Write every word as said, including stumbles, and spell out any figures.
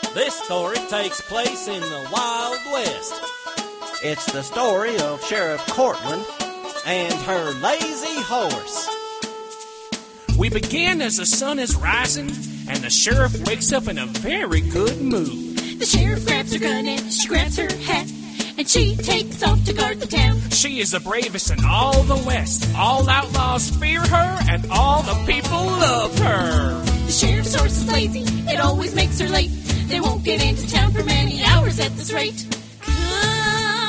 This story takes place in the Wild West. It's the story of Sheriff Cortland and her lazy horse. We begin as the sun is rising, and the sheriff wakes up in a very good mood. The sheriff grabs her gun and she grabs her hat, and she takes off to guard the town. She is the bravest in all the West. All outlaws fear her, and all the people love her. The sheriff's horse is lazy, it always makes her late. They won't get into town for many hours at this rate. Come